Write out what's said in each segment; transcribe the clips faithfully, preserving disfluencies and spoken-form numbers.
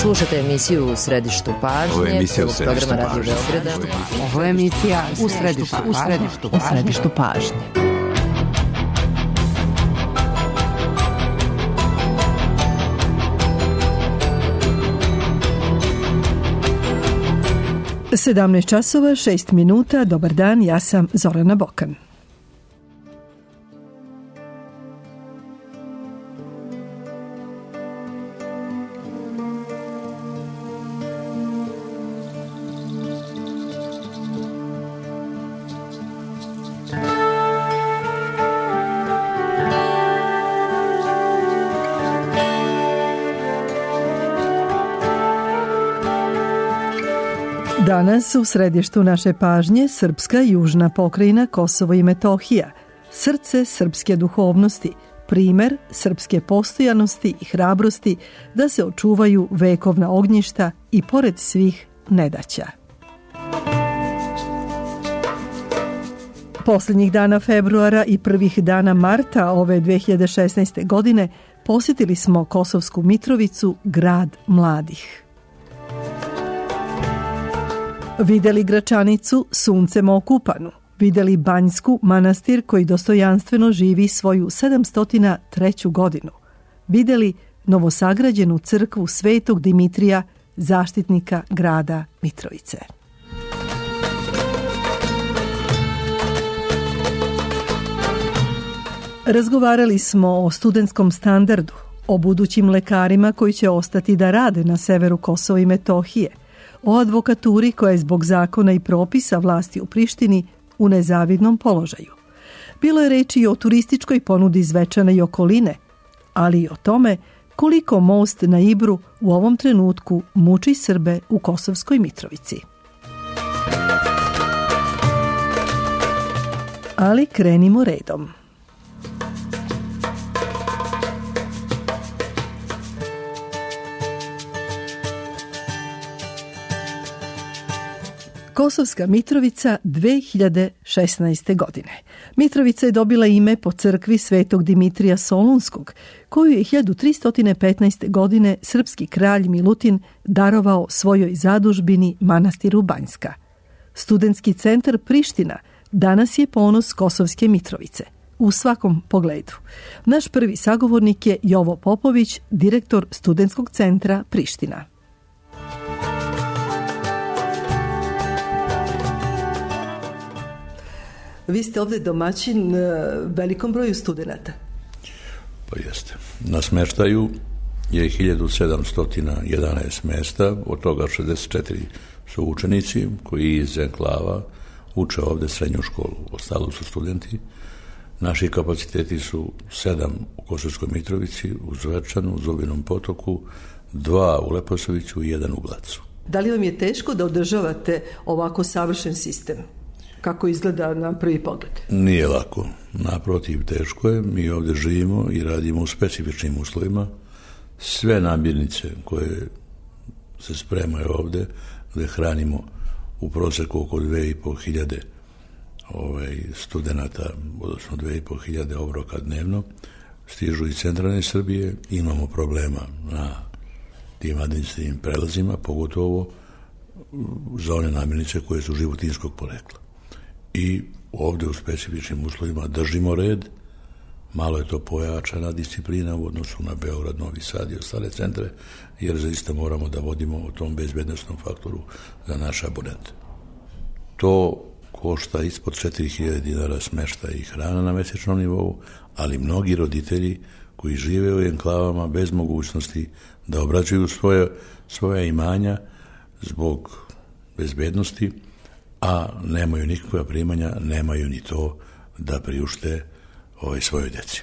Slušate emisiju U središtu pažnje. Ovo je emisija U središtu pažnje. Radio Beograda. Ovo je emisija U središtu, u središtu, u središtu pažnje. sedamnaest časova, šest minuta, dobar dan, ja sam Zorana Bokan. Danas u središtu naše pažnje srpska južna pokrajina Kosovo i Metohija, srce srpske duhovnosti, primer srpske postojanosti i hrabrosti da se očuvaju vekovna ognjišta i pored svih nedaća. Posljednjih dana februara i prvih dana marta ove dve hiljade šesnaeste. godine posjetili smo Kosovsku Mitrovicu, grad mladih. Vidjeli Gračanicu suncem okupanu, vidjeli Banjsku manastir koji dostojanstveno živi svoju sedamsto treću. godinu, vidjeli novosagrađenu crkvu Svetog Dimitrija, zaštitnika grada Mitrovice. Razgovarali smo o studentskom standardu, o budućim lekarima koji će ostati da rade na severu Kosova i Metohije, o advokaturi koja je zbog zakona i propisa vlasti u Prištini u nezavidnom položaju. Bilo je reči i o turističkoj ponudi Zvečana i okoline, ali i o tome koliko most na Ibru u ovom trenutku muči Srbe u Kosovskoj Mitrovici. Ali krenimo redom. Kosovska Mitrovica dve hiljade šesnaeste. godine. Mitrovica je dobila ime po crkvi Svetog Dimitrija Solunskog, koju je hiljadu tristo petnaeste. godine srpski kralj Milutin darovao svojoj zadužbini manastiru Banjska. Studentski centar Priština danas je ponos Kosovske Mitrovice u svakom pogledu. Naš prvi sagovornik je Jovo Popović, direktor Studentskog centra Priština. Vi ste ovdje domaćin velikom broju studenata. Pa jeste. Na smeštaju je hiljadu sedamsto jedanaest mesta, od toga šezdeset četiri su učenici koji iz enklava uče ovdje srednju školu. Ostalo su studenti. Naši kapaciteti su sedam u Kosovskoj Mitrovici, u Zvečanu, u Zubinom Potoku, dva u Leposaviću i jedan u Blacu. Da li vam je teško da održavate ovako savršen sistem? Kako izgleda na prvi pogled? Nije lako. Naprotiv, teško je. Mi ovdje živimo i radimo u specifičnim uslovima. Sve namirnice koje se spremaju ovdje, gdje hranimo u prosjeku oko dve i pol hiljade ovaj, studenata, odnosno dve i pol hiljade obroka dnevno, stižu iz centralne Srbije. Imamo problema na tim administrativnim prelazima, pogotovo za one namirnice koje su životinjskog porekla. I ovdje u specifičnim uslovima držimo red, malo je to pojačana disciplina u odnosu na Beograd, Novi Sad i ostale centre, jer zaista moramo da vodimo o tom bezbednosnom faktoru za naše abonente. To košta ispod četiri hiljade dinara smešta i hrana na mesečnom nivou, ali mnogi roditelji koji žive u enklavama bez mogućnosti da obrađuju svoje, svoje imanja zbog bezbednosti, a nemaju nikakva primanja, nemaju ni to da priušte ovoj svojoj deci.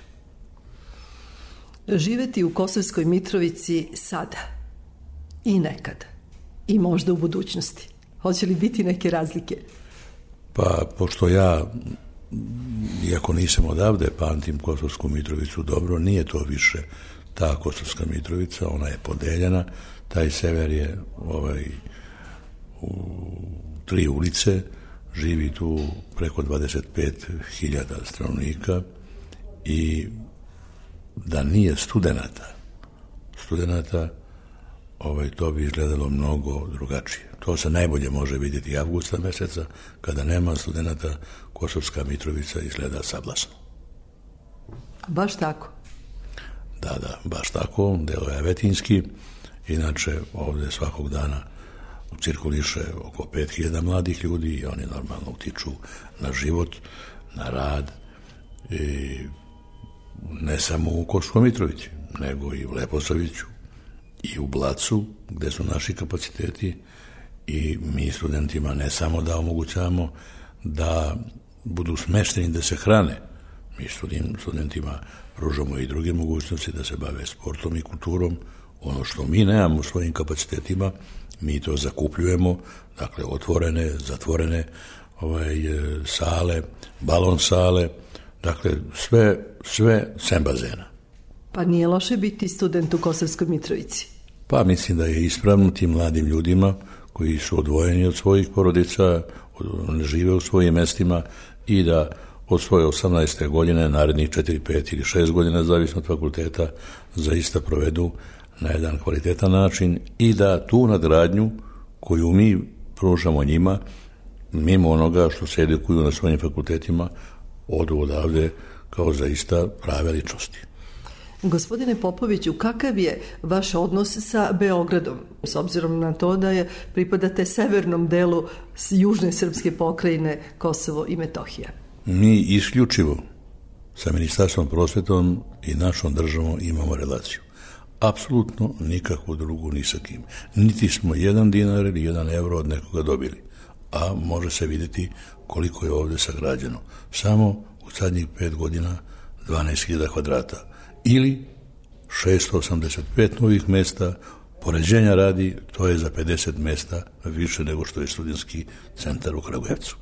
Živeti u Kosovskoj Mitrovici sada i nekada i možda u budućnosti. Hoće li biti neke razlike? Pa, pošto ja, iako nisam odavde, pamtim Kosovsku Mitrovicu dobro, nije to više ta Kosovska Mitrovica, ona je podeljena, taj sever je ovaj, u tri ulice, živi tu preko dvadeset pet hiljada stanovnika i da nije studenata, studenata ovaj, to bi izgledalo mnogo drugačije. To se najbolje može vidjeti avgusta meseca, kada nema studenata, Kosovska Mitrovica izgleda sablasno. Baš tako? Da, da, baš tako, delo je Avetinski, inače ovdje svakog dana cirkuliše oko pet hiljada mladih ljudi i oni normalno utiču na život, na rad, i ne samo u Kosovskoj Mitrovici, nego i u Leposaviću i u Blacu, gde su naši kapaciteti, i mi studentima ne samo da omogućavamo da budu smešteni, da se hrane, mi studentima pružamo i druge mogućnosti da se bave sportom i kulturom. Ono što mi nemamo u svojim kapacitetima, mi to zakupljujemo, dakle otvorene, zatvorene ovaj, sale, balon sale, dakle sve, sve sem bazena. Pa nije loše biti student u Kosovskoj Mitrovici? Pa mislim da je ispravno tim mladim ljudima koji su odvojeni od svojih porodica, ne žive u svojim mestima i da od svoje osamnaeste godine, narednih četiri, pet ili šest godina, zavisno od fakulteta, zaista provedu na jedan kvalitetan način i da tu nadgradnju koju mi pružamo njima, mimo onoga što se edukuju na svojim fakultetima, odu odavde kao zaista prave ličnosti. Gospodine Popoviću, kakav je vaš odnos sa Beogradom, s obzirom na to da je pripadate severnom delu južne srpske pokrajine Kosovo i Metohija? Mi isključivo sa Ministarstvom prosvetom i našom državom imamo relaciju. Apsolutno nikakvu drugu ni sa kim. Niti smo jedan dinar ili jedan euro od nekoga dobili. A može se vidjeti koliko je ovdje sagrađeno. Samo u zadnjih pet godina dvanaest hiljada kvadrata. Ili šesto osamdeset pet novih mesta, poređenja radi, to je za pedeset mesta više nego što je studentski centar u Kragujevcu.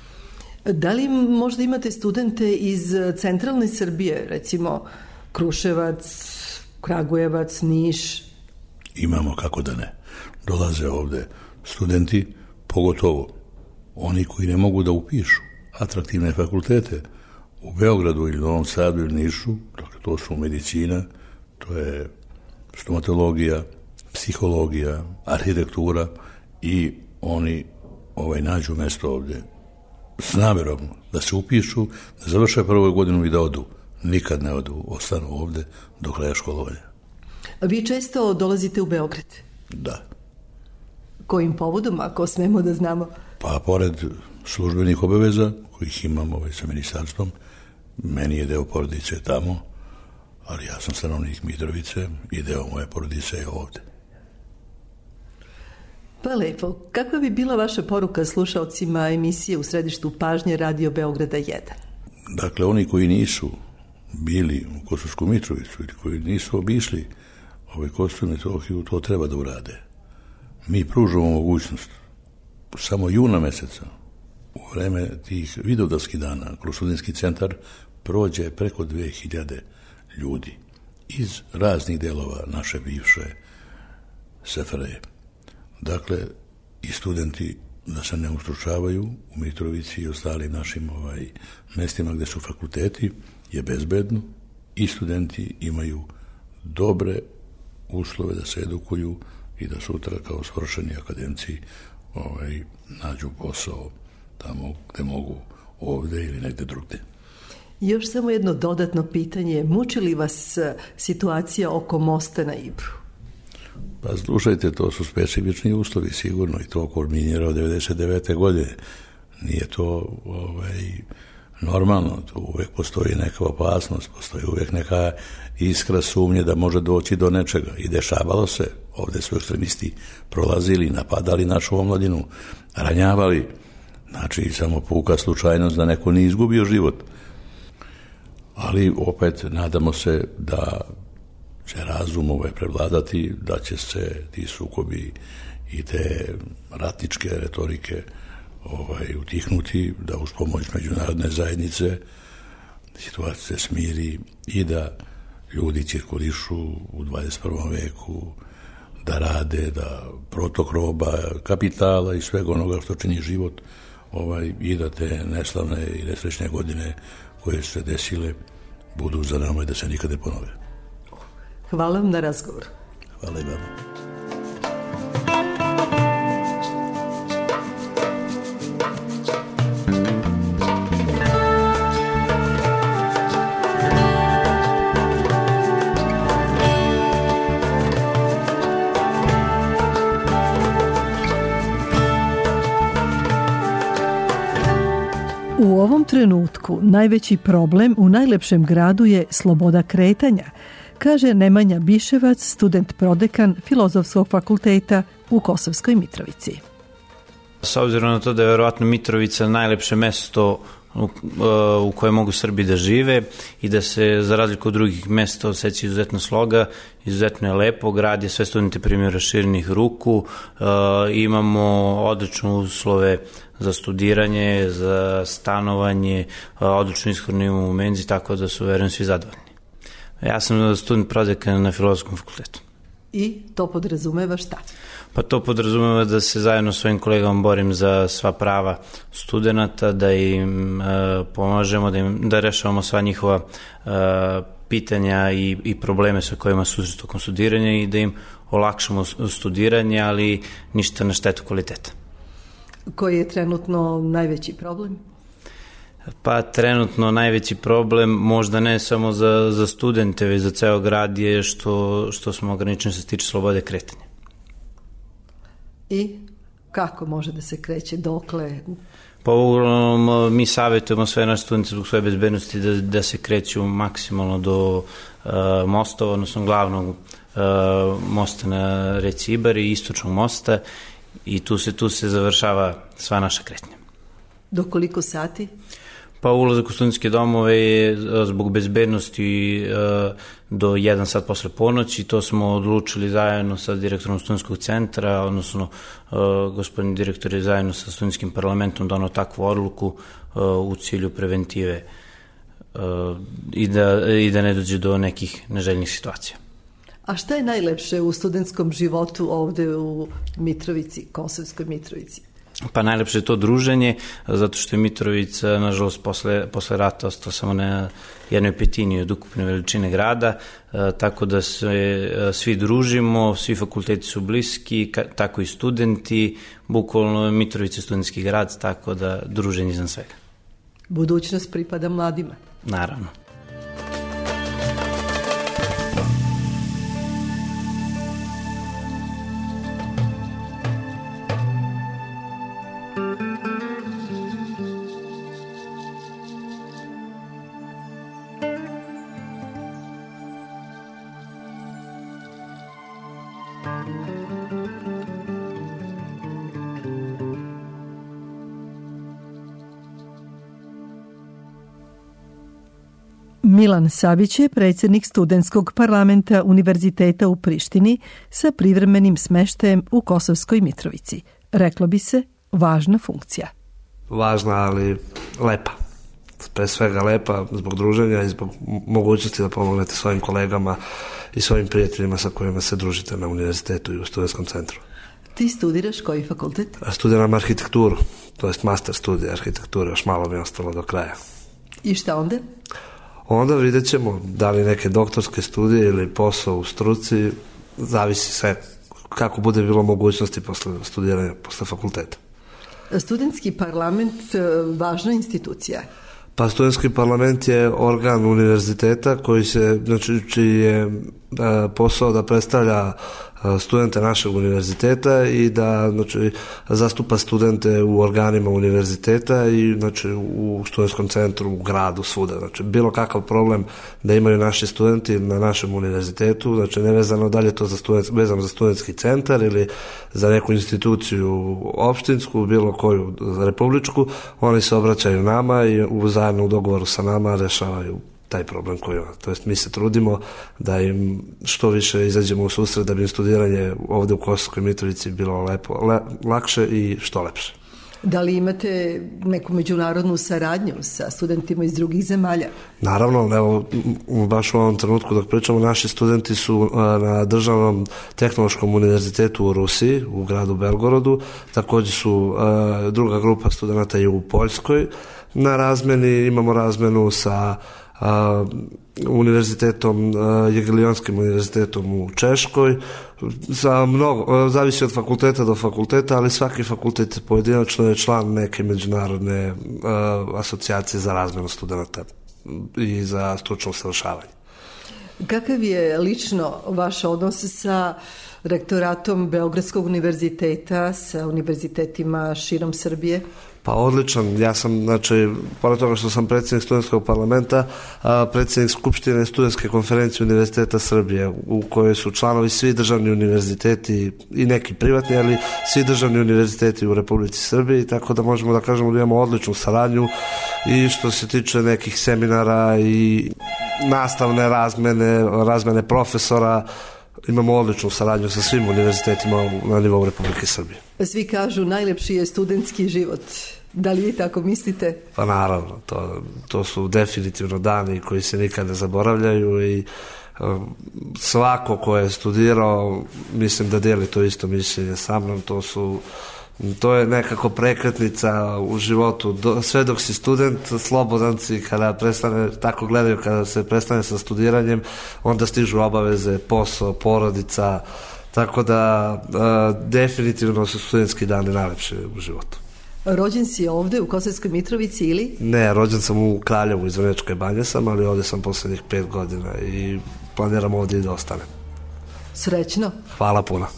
Da li možda imate studente iz centralne Srbije, recimo Kruševac, Kragujevac, Niš? Imamo, kako da ne. Dolaze ovde studenti, pogotovo oni koji ne mogu da upišu atraktivne fakultete u Beogradu ili Novom Sadu ili Nišu, dakle to su medicina, to je stomatologija, psihologija, arhitektura, i oni ovaj, nađu mesto ovdje s namjerom da se upišu, da završe prvu godinu i da odu. Nikad ne odu, ostanu ovdje do kraja školovanja. Vi često dolazite u Beograd? Da. Kojim povodom, ako smemo da znamo? Pa pored službenih obaveza kojih imam ovaj, sa ministarstvom, meni je deo porodice tamo, ali ja sam stanovnik Mitrovice i deo moje porodice je ovdje. Pa lepo. Kakva bi bila vaša poruka slušalcima emisije U središtu pažnje Radio Beograda jedan? Dakle, oni koji nisu bili u Kosovsku Mitrovicu ili koji nisu obišli ovaj Kosovsku Metohiju, to treba da urade. Mi pružamo mogućnost samo juna meseca, u vreme tih vidovdanskih dana, kroz studentski centar prođe preko dve hiljade ljudi iz raznih delova naše bivše S F R J. Dakle, i studenti da se ne ustručavaju u Mitrovici i ostalim našim ovaj, mestima gde su fakulteti, je bezbedno i studenti imaju dobre uslove da se edukuju i da sutra kao svršeni akademci ovaj, nađu posao tamo gde mogu, ovde ili negde drugde. Još samo jedno dodatno pitanje. Muči li vas situacija oko mosta na Ibru? Pa slušajte, to su specifični uslovi sigurno i to kulminira od devedeset devete godine. Nije to ovaj, normalno, tu uvek postoji neka opasnost, postoji uvek neka iskra sumnje da može doći do nečega i dešavalo se. Ovde su ekstremisti prolazili, napadali našu omladinu, ranjavali, znači samo puka slučajnost da neko nije izgubio život. Ali opet nadamo se da će razum ovaj prevladati, da će se ti sukobi i te ratničke retorike ovaj, utihnuti, da uz pomoć međunarodne zajednice situacija se smiri i da ljudi cirkulišu u dvadeset prvom veku, da rade, da protok roba, kapitala i svega onoga što čini život ovaj, i da te neslavne i nesrećne godine koje su se desile budu za nama i da se nikad ne ponove. Hvala vam na razgovor. Hvala i vama. ovom trenutku najveći problem u najlepšem gradu je sloboda kretanja, kaže Nemanja Biševac, student prodekan Filozofskog fakulteta u Kosovskoj Mitrovici. S obzirom na to da je verovatno Mitrovica najlepše mesto u, u koje mogu Srbi da žive i da se za razliku od drugih mesta osjeća izuzetno sloga, izuzetno je lepo, grad je sve studente primio raširenih ruku, e, imamo odlične uslove za studiranje, za stanovanje, odličnu ishranu imamo u menzi, tako da su, verujem, svi zadovoljni. Ja sam student prodekan na Filozofskom fakultetu. I to podrazumeva šta? Pa to podrazumeva da se zajedno s svojim kolegama borim za sva prava studenta, da im e, pomažemo, da, im, da rešavamo sva njihova e, pitanja i, i probleme sa kojima susreću tokom studiranja i da im olakšamo studiranje, ali ništa na štetu kvaliteta. Koji je trenutno najveći problem? Pa trenutno najveći problem, možda ne samo za, za studente, već za ceo grad je što, što smo ograničeni što se tiče slobode kretanja. I kako može da se kreće, dokle? Pa uglavnom mi savjetujemo sve naše studente zbog svoje bezbednosti da, da se kreću maksimalno do uh, mostova, odnosno glavnog uh, mosta na reci Ibar i istočnog mosta i tu se, tu se završava sva naša kretnja. Do koliko sati? Pa ulazak u studentske domove je zbog bezbednosti do jedan sat posle ponoći. To smo odlučili zajedno sa direktorom studentskog centra, odnosno gospodin direktor je zajedno sa studentskim parlamentom donao takvu odluku u cilju preventive i da, i da ne dođe do nekih neželjenih situacija. A šta je najlepše u studentskom životu ovde u Mitrovici, Kosovskoj Mitrovici? Pa najlepše je to druženje, zato što je Mitrovica, nažalost, posle, posle rata ostala samo na jednoj petini od ukupne veličine grada, tako da se svi družimo, svi fakulteti su bliski, tako i studenti, bukvalno Mitrovica je studentski grad, tako da druženje iznad svega. Budućnost pripada mladima. Naravno. Milan Savić je predsjednik studentskog parlamenta Univerziteta u Prištini sa privremenim smeštajem u Kosovskoj Mitrovici. Reklo bi se, važna funkcija. Važna, ali lepa. Pre svega lepa zbog druženja i zbog mogućnosti da pomognete svojim kolegama i svojim prijateljima sa kojima se družite na univerzitetu i u studentskom centru. Ti studiraš koji fakultet? Studiram arhitekturu, to jest master studij arhitekture, još malo mi je ostalo do kraja. I šta onda? Onda vidjet ćemo da li neke doktorske studije ili posao u struci, zavisi sve kako bude bilo mogućnosti posle studiranja, posle fakulteta. Studentski parlament, važna institucija. Pa studentski parlament je organ univerziteta koji se, znači, čiji je posao da predstavlja studente našeg univerziteta i da, znači, zastupa studente u organima univerziteta i, znači, u studentskom centru, u gradu, svuda. Znači, bilo kakav problem da imaju naši studenti na našem univerzitetu, znači, nevezano da li je to za student, vezano za studentski centar ili za neku instituciju opštinsku, bilo koju republičku, oni se obraćaju nama i u zajedno u dogovoru sa nama rešavaju taj problem koji ima. To jest mi se trudimo da im što više izađemo u susret da bi im studiranje ovde u Kosovskoj Mitrovici bilo lepo, le, lakše i što lepše. Da li imate neku međunarodnu saradnju sa studentima iz drugih zemalja? Naravno, evo, baš u ovom trenutku dok pričamo, naši studenti su na Državnom tehnološkom univerzitetu u Rusiji, u gradu Belgorodu, također su druga grupa studenta i u Poljskoj. Na razmeni imamo razmenu sa Uh, univerzitetom, uh, Jagellonskim univerzitetom u Češkoj, za mnogo, uh, zavisi od fakulteta do fakulteta, ali svaki fakultet pojedinačno je član neke međunarodne uh, asocijacije za razmenu studenta i za stručno usavršavanje. Kakav je lično vaš odnos sa rektoratom Beogradskog univerziteta, sa univerzitetima širom Srbije? Pa odličan, ja sam, znači, pored toga što sam predsjednik studentskog parlamenta, a, predsjednik Skupštine studentske konferencije Univerziteta Srbije, u kojoj su članovi svi državni univerziteti i neki privatni, ali svi državni univerziteti u Republici Srbiji, tako da možemo da kažemo da imamo odličnu saradnju i što se tiče nekih seminara i nastavne razmene, razmene profesora, imamo odličnu saradnju sa svim univerzitetima na nivou Republike Srbije. Svi kažu najlepši je studentski život. Da li vi tako mislite? Pa naravno, to, to su definitivno dani koji se nikad ne zaboravljaju i um, svako ko je studirao, mislim da dijeli to isto mišljenje sa mnom, to su to je nekako prekretnica u životu. Do, sve dok si student, slobodan si, kada prestane, tako gledaju, kada se prestane sa studiranjem, onda stižu obaveze, posao, porodica, tako da uh, definitivno su studentski dani najlepši u životu. Rođen si ovde u Kosovskoj Mitrovici ili? Ne, rođen sam u Kraljevu, iz Vrnjačke Banje sam, ali ovde sam poslednjih pet godina i planiram ovde i da ostanem. Srećno. Hvala puno.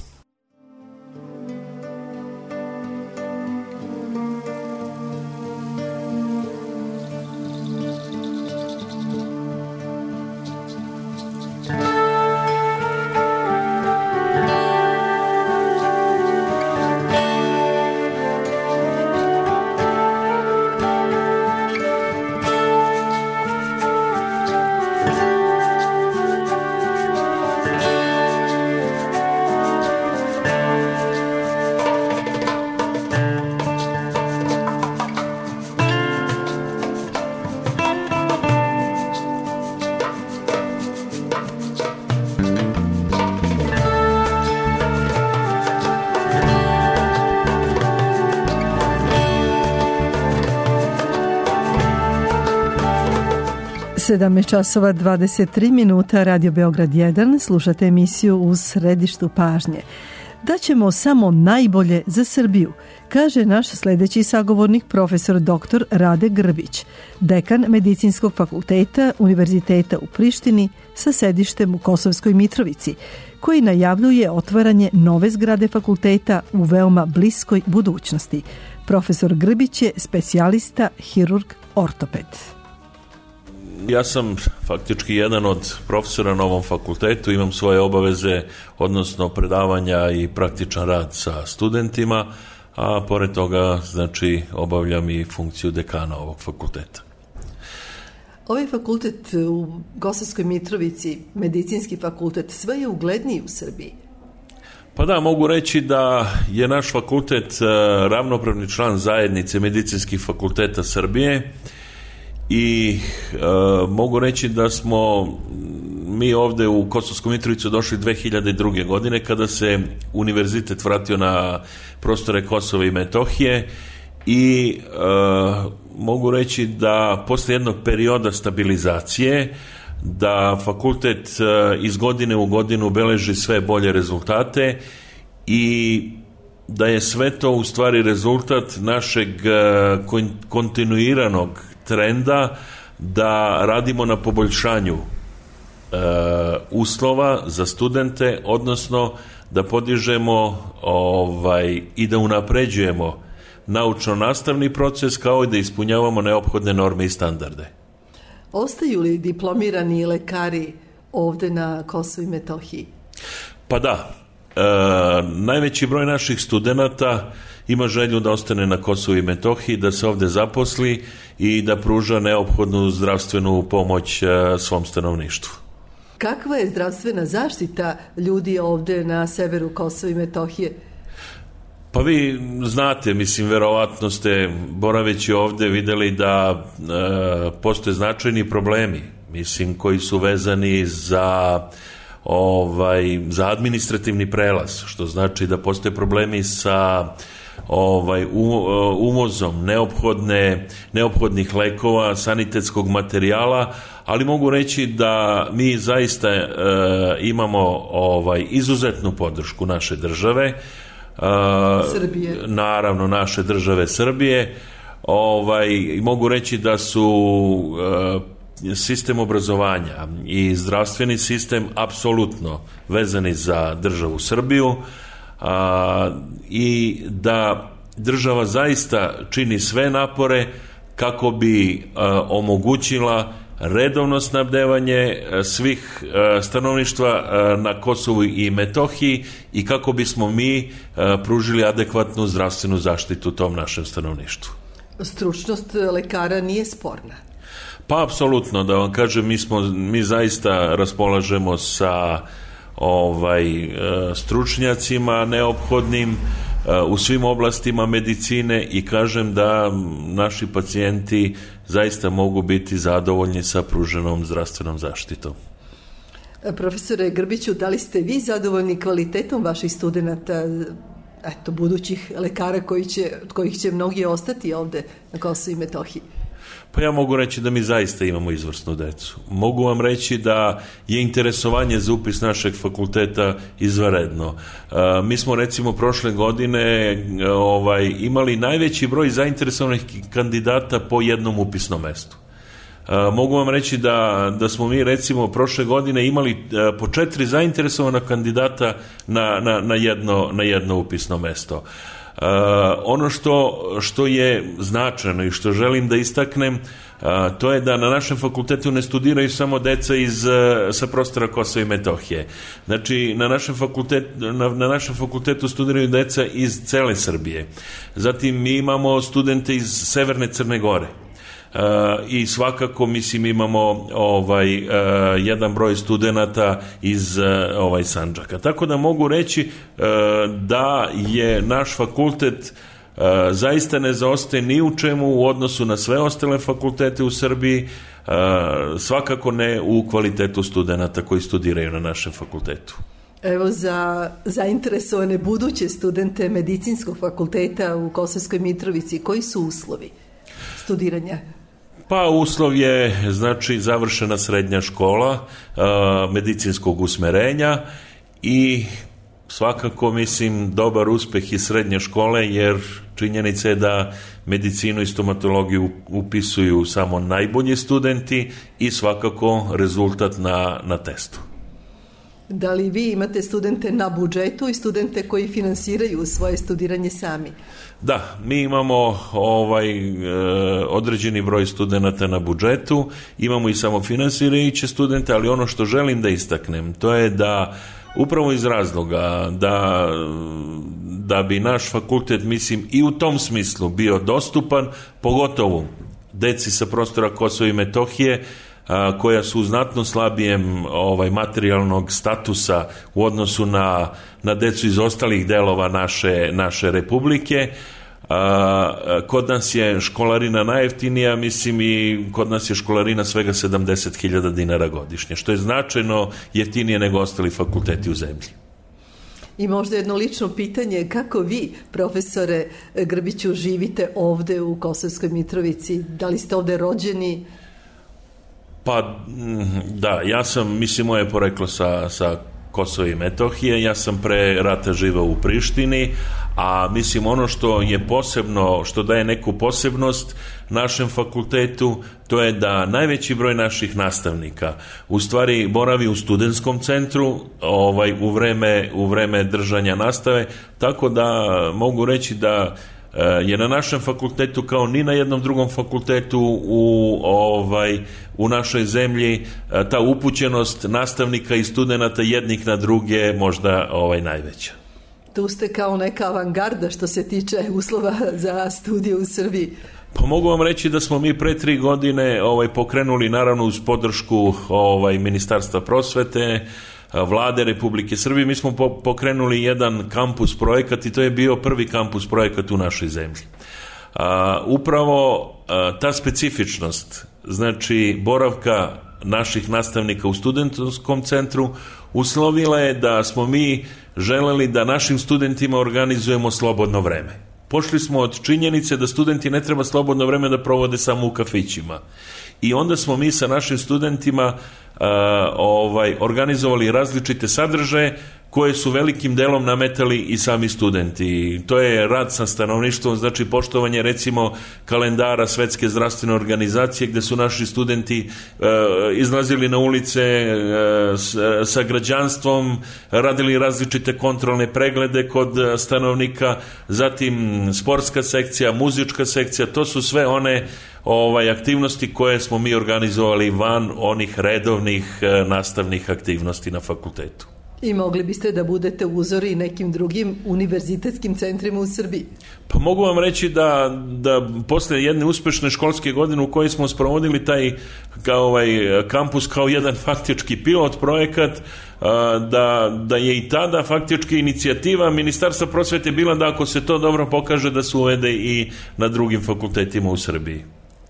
sedamnaest časova dvadeset tri minuta, Radio Beograd jedan, slušate emisiju U središtu pažnje. Daćemo samo najbolje za Srbiju, kaže naš sledeći sagovornik, profesor doktor Rade Grbić, dekan Medicinskog fakulteta Univerziteta u Prištini sa sedištem u Kosovskoj Mitrovici, koji najavljuje otvaranje nove zgrade fakulteta u veoma bliskoj budućnosti. Profesor Grbić je specijalista, hirurg, ortoped. Ja sam faktički jedan od profesora na ovom fakultetu, imam svoje obaveze, odnosno predavanja i praktičan rad sa studentima, a pored toga, znači, obavljam i funkciju dekana ovog fakulteta. Ovaj fakultet u Kosovskoj Mitrovici, medicinski fakultet, sve je ugledniji u Srbiji. Pa da, mogu reći da je naš fakultet ravnopravni član zajednice medicinskih fakulteta Srbije, i e, mogu reći da smo mi ovde u Kosovsku Mitrovicu došli dve hiljade druge. godine kada se univerzitet vratio na prostore Kosova i Metohije i e, mogu reći da posle jednog perioda stabilizacije da fakultet e, iz godine u godinu beleži sve bolje rezultate i da je sve to u stvari rezultat našeg e, kontinuiranog trenda da radimo na poboljšanju e, uslova za studente, odnosno da podižemo ovaj, i da unapređujemo naučno-nastavni proces, kao i da ispunjavamo neophodne norme i standarde. Ostaju li diplomirani lekari ovde na Kosovu i Metohiji? Pa da. E, najveći broj naših studenata ima želju da ostane na Kosovu i Metohiji, da se ovde zaposli i da pruža neophodnu zdravstvenu pomoć svom stanovništvu. Kakva je zdravstvena zaštita ljudi ovde na severu Kosova i Metohije? Pa vi znate, mislim, verovatno ste boraveći ovde videli da e, postoje značajni problemi, mislim, koji su vezani za ovaj, za administrativni prelaz, što znači da postoje problemi sa ovaj uvozom neophodne neophodnih lekova, sanitetskog materijala, ali mogu reći da mi zaista e, imamo ovaj izuzetnu podršku naše države, e, Srbije. Naravno naše države Srbije. Ovaj mogu reći da su e, sistem obrazovanja i zdravstveni sistem apsolutno vezani za državu Srbiju. A, i da država zaista čini sve napore kako bi omogućila redovno snabdevanje svih stanovništva na Kosovu i Metohiji i kako bismo mi pružili adekvatnu zdravstvenu zaštitu tom našem stanovništvu. Stručnost lekara nije sporna. Pa apsolutno, da vam kažem, mi smo mi zaista raspolažemo sa ovaj stručnjacima neophodnim u svim oblastima medicine i kažem da naši pacijenti zaista mogu biti zadovoljni sa pruženom zdravstvenom zaštitom. Profesore Grbiću, da li ste vi zadovoljni kvalitetom vaših studenata, eto, budućih lekara koji će, od kojih će mnogi ostati ovde na Kosovu i Metohiji? Pa ja mogu reći da mi zaista imamo izvrsnu decu. Mogu vam reći da je interesovanje za upis našeg fakulteta izvanredno. E, mi smo recimo prošle godine ovaj, imali najveći broj zainteresovanih kandidata po jednom upisnom mestu. E, mogu vam reći da, da smo mi recimo prošle godine imali e, po četiri zainteresovana kandidata na, na, na, jedno, na jedno upisno mesto. Uh, ono što, što je značajno i što želim da istaknem, uh, to je da na našem fakultetu ne studiraju samo deca iz, uh, sa prostora Kosova i Metohije. Znači, na našem fakultetu, na, na našem fakultetu studiraju deca iz cele Srbije. Zatim mi imamo studente iz Severne Crne Gore. Uh, i svakako mislim imamo ovaj uh, jedan broj studenata iz uh, ovaj Sandžaka. Tako da mogu reći uh, da je naš fakultet uh, zaista ne zaostaje ni u čemu u odnosu na sve ostale fakultete u Srbiji, uh, svakako ne u kvalitetu studenata koji studiraju na našem fakultetu. Evo, za zainteresovane buduće studente medicinskog fakulteta u Kosovskoj Mitrovici, koji su uslovi studiranja? Pa uslov je, znači, završena srednja škola a, medicinskog usmerenja i svakako, mislim, dobar uspeh iz srednje škole, jer činjenica je da medicinu i stomatologiju upisuju samo najbolji studenti i svakako rezultat na, na testu. Da li vi imate studente na budžetu i studente koji finansiraju svoje studiranje sami? Da, mi imamo ovaj e, određeni broj studenata na budžetu, imamo i samofinansirajuće studente, ali ono što želim da istaknem, to je da upravo iz razloga da, da bi naš fakultet, mislim, i u tom smislu bio dostupan, pogotovo deci sa prostora Kosova i Metohije, a, koja su u znatno slabijem ovaj, materijalnog statusa u odnosu na, na decu iz ostalih delova naše, naše republike. A, kod nas je školarina najjeftinija, mislim, i kod nas je školarina svega sedamdeset hiljada dinara godišnje, što je značajno jeftinije nego ostali fakulteti u zemlji. I možda jedno lično pitanje, kako vi, profesore Grbiću, živite ovde u Kosovskoj Mitrovici? Da li ste ovde rođeni? Pa, da, ja sam, mislim, moje poreklo sa, sa Kosova i Metohije, ja sam pre rata živao u Prištini, a mislim ono što je posebno, što daje neku posebnost našem fakultetu, to je da najveći broj naših nastavnika u stvari boravi u studentskom centru ovaj, u vreme, u vreme držanja nastave, tako da mogu reći da je na našem fakultetu kao ni na jednom drugom fakultetu u, ovaj, u našoj zemlji ta upućenost nastavnika i studenata jednih na druge možda ovaj, najveća. Tu ste kao neka avangarda što se tiče uslova za studije u Srbiji. Pa mogu vam reći da smo mi pre tri godine ovaj, pokrenuli, naravno uz podršku ovaj, Ministarstva prosvete, Vlade Republike Srbije, mi smo pokrenuli jedan kampus projekat i to je bio prvi kampus projekat u našoj zemlji. A, upravo a, ta specifičnost, znači boravka naših nastavnika u studentskom centru, uslovila je da smo mi želeli da našim studentima organizujemo slobodno vreme. Pošli smo od činjenice da studenti ne treba slobodno vreme da provode samo u kafićima. I onda smo mi sa našim studentima uh, ovaj, organizovali različite sadržaje koje su velikim delom nametali i sami studenti. To je rad sa stanovništvom, znači poštovanje recimo kalendara Svetske zdravstvene organizacije, gde su naši studenti e, izlazili na ulice e, s, sa građanstvom, radili različite kontrolne preglede kod stanovnika, zatim sportska sekcija, muzička sekcija, to su sve one ovaj, aktivnosti koje smo mi organizovali van onih redovnih e, nastavnih aktivnosti na fakultetu. I mogli biste da budete uzori nekim drugim univerzitetskim centrima u Srbiji? Pa mogu vam reći da, da posle jedne uspešne školske godine u kojoj smo sprovodili taj kao ovaj kampus kao jedan faktički pilot projekat, da, da je i tada faktički inicijativa Ministarstva prosvete bila da ako se to dobro pokaže da se uvede i na drugim fakultetima u Srbiji.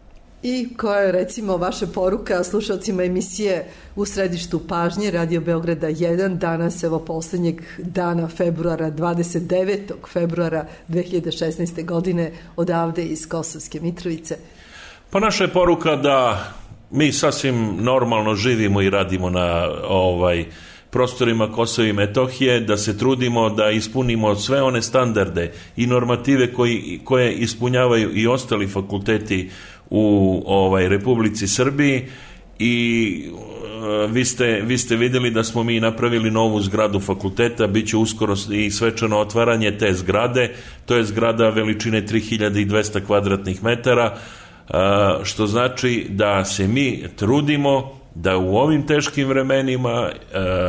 I koja je recimo vaša poruka slušalcima emisije U središtu pažnje Radio Beograda jedan, danas evo poslednjeg dana februara, dvadeset devetog februara dve hiljade šesnaeste. godine odavde iz Kosovske Mitrovice? Pa naša je poruka da mi sasvim normalno živimo i radimo na ovaj prostorima Kosova i Metohije, da se trudimo da ispunimo sve one standarde i normative koji, koje ispunjavaju i ostali fakulteti u ovaj Republici Srbiji i uh, vi, ste, vi ste vidjeli da smo mi napravili novu zgradu fakulteta, bit će uskoro i svečano otvaranje te zgrade, to je zgrada veličine tri hiljade dvesta kvadratnih metara, uh, što znači da se mi trudimo da u ovim teškim vremenima uh,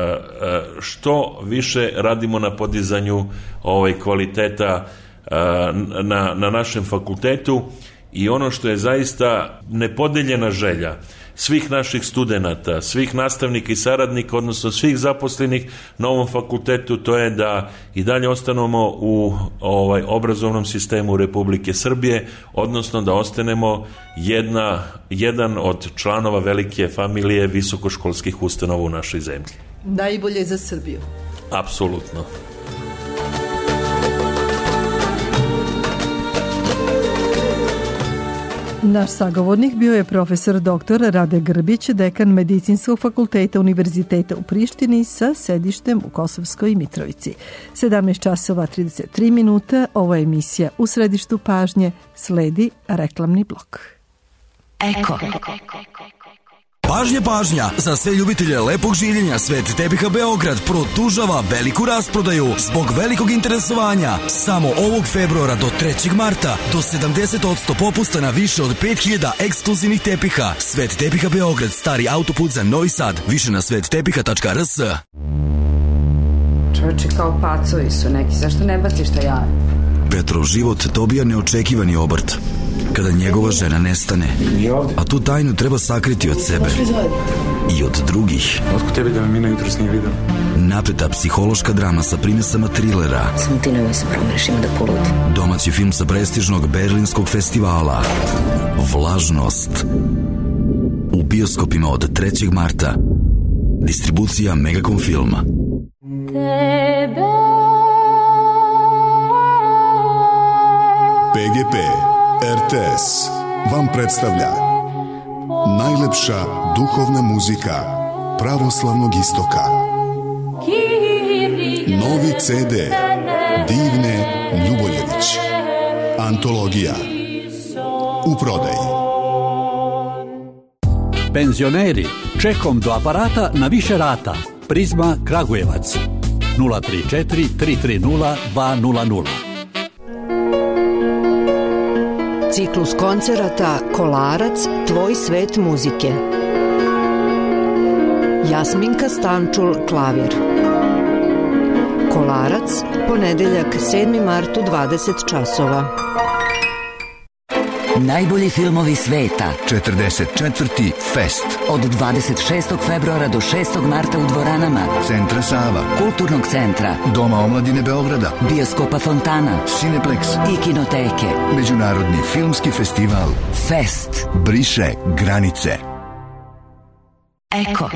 uh, što više radimo na podizanju ovaj kvaliteta uh, na, na našem fakultetu. I ono što je zaista nepodeljena želja svih naših studenata, svih nastavnika i saradnika, odnosno svih zaposlenih na ovom fakultetu, to je da i dalje ostanemo u ovaj obrazovnom sistemu Republike Srbije, odnosno da ostanemo jedna, jedan od članova velike familije visokoškolskih ustanova u našoj zemlji. Najbolje za Srbiju. Apsolutno. Naš sagovornik bio je profesor doktor Rade Grbić, dekan Medicinskog fakulteta Univerziteta u Prištini sa sedištem u Kosovskoj Mitrovici. sedamnaest časova trideset tri minuta, ovo je emisija U središtu pažnje, sledi reklamni blok. Eko. Pažnja, pažnja, za sve ljubitelje lepog življenja Svet tepiha Beograd produžava veliku rasprodaju zbog velikog interesovanja. Samo ovog februara do trećeg marta do sedamdeset posto popusta na više od pet hiljada ekskluzivnih tepiha. Svet tepiha Beograd, stari autoput za Novi Sad. Više na svet tepiha tačka r s. Čovječe, kao pacovi su neki, zašto ne baciš šta ja? Petrov život dobija neočekivani obrt kada njegova žena nestane, a tu tajnu treba sakriti od sebe i od drugih. Otko tebi da me Mina jutros nije vidio? Napeta psihološka drama sa primesama trilera. Samo ti nemoj se promeriš, ima da poludi. Domaći film sa prestižnog berlinskog festivala Vlažnost. U bioskopima od trećeg marta. Distribucija Megakom filma. P G P R T S vam predstavlja najlepša duhovna muzika pravoslavnog istoka. Novi C D Divne Ljuboljević. Antologija. U prodaji. Penzioneri, čekom do aparata na više rata. Prizma Kragujevac. nula tri četiri tri tri nula dva nula nula. Ciklus koncerata Kolarac, tvoj svet muzike. Jasminka Stančul, klavir. Kolarac, ponedeljak sedmi mart u dvadeset časova. Najbolji filmovi sveta. četrdeset četvrti Fest. Od dvadeset šestog februara do šestog marta u dvoranama Centra Sava, Kulturnog centra, Doma omladine Beograda, Bioskopa Fontana, Cineplex i Kinoteke. Međunarodni filmski festival Fest briše granice. Eko.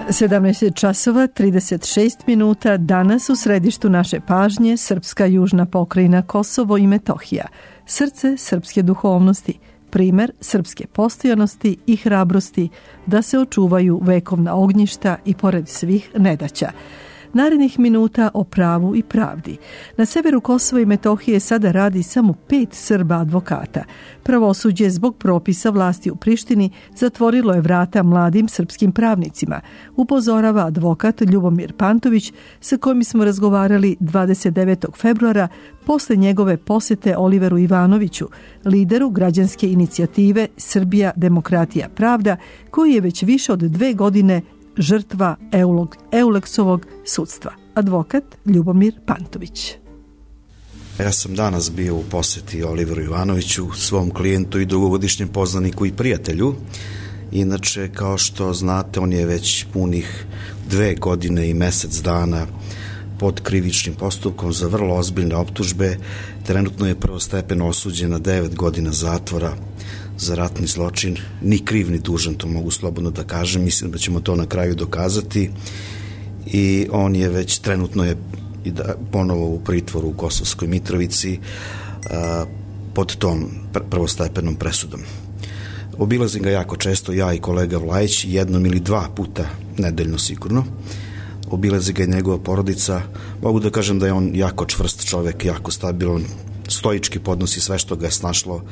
sedamnaest časova trideset šest minuta, danas u središtu naše pažnje srpska južna pokrajina Kosovo i Metohija, srce srpske duhovnosti, primer srpske postojanosti i hrabrosti da se očuvaju vekovna ognjišta i pored svih nedaća. Narednih minuta o pravu i pravdi. Na severu Kosova i Metohije sada radi samo pet Srba advokata. Pravosuđe zbog propisa vlasti u Prištini zatvorilo je vrata mladim srpskim pravnicima, upozorava advokat Ljubomir Pantović, sa kojim smo razgovarali dvadeset devetog februara posle njegove posete Oliveru Ivanoviću, lideru građanske inicijative Srbija, demokratija, pravda, koji je već više od dve godine žrtva Euleksovog sudstva. Advokat Ljubomir Pantović. Ja sam danas bio u poseti Oliveru Ivanoviću, svom klijentu i dugogodišnjem poznaniku i prijatelju. Inače, kao što znate, on je već punih dve godine i mesec dana pod krivičnim postupkom za vrlo ozbiljne optužbe. Trenutno je prvostepeno osuđen na devet godina zatvora za ratni zločin, ni kriv ni dužan, to mogu slobodno da kažem, mislim da ćemo to na kraju dokazati, i on je već trenutno je i da, ponovo u pritvoru u Kosovskoj Mitrovici a, pod tom pr prvostepenom presudom. Obilazim ga jako često, ja i kolega Vlajić, jednom ili dva puta nedeljno sigurno. Obilazi ga i njegova porodica. Mogu da kažem da je on jako čvrst čovek, jako stabilan, stoički podnosi sve što ga je snašlo